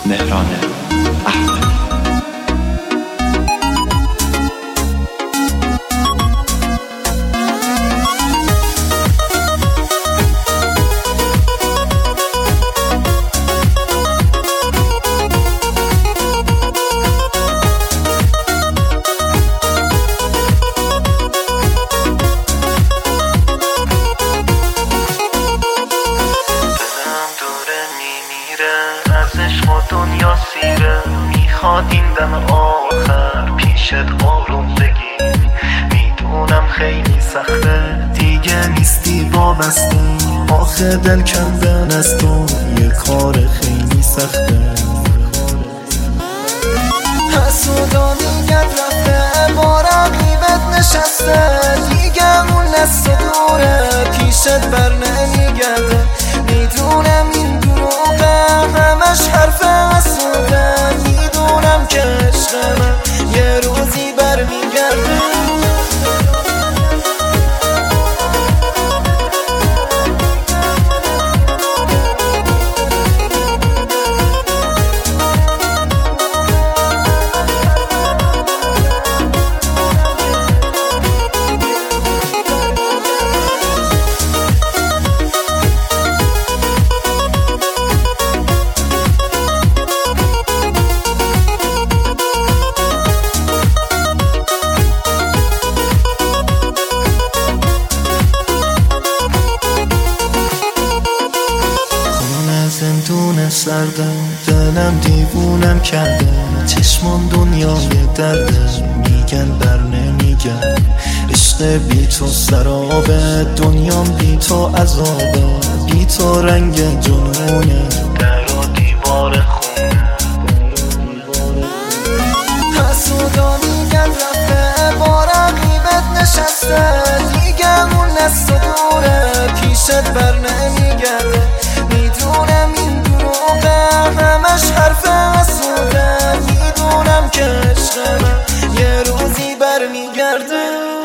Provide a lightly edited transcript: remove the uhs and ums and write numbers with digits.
مهران احمدی. عشق و دنیا سیره، میخواد این دم آخر پیشت آروم بگیر. میدونم خیلی سخته دیگه نیستی وابسته، آخه دل کندن از تو یه کار خیلی سخته. حسودا میگن رفته با رقیبت نشسته، دیگه اون دست دوره پیشت بر نمیگرده. میدونم این دروغه همش حرف حسوده، میدونم که عشق من یه روزی برمیگرده. زندون سردم دلم دیوونم کرده، چشمان دنیای درده میگن بر نمیگن. عشق بی تو سرابه، دنیام بی تو عذابه، بی تو رنگ جنونه در و دیوار خونه. حسودا میگن رفته با رقیبت نشسته، دیگه اون دست دوره پیشت بر نمیگرده. میدونم این دروغه همش حرف حسوده، میدونم که عشق من یه روزی برمیگرده.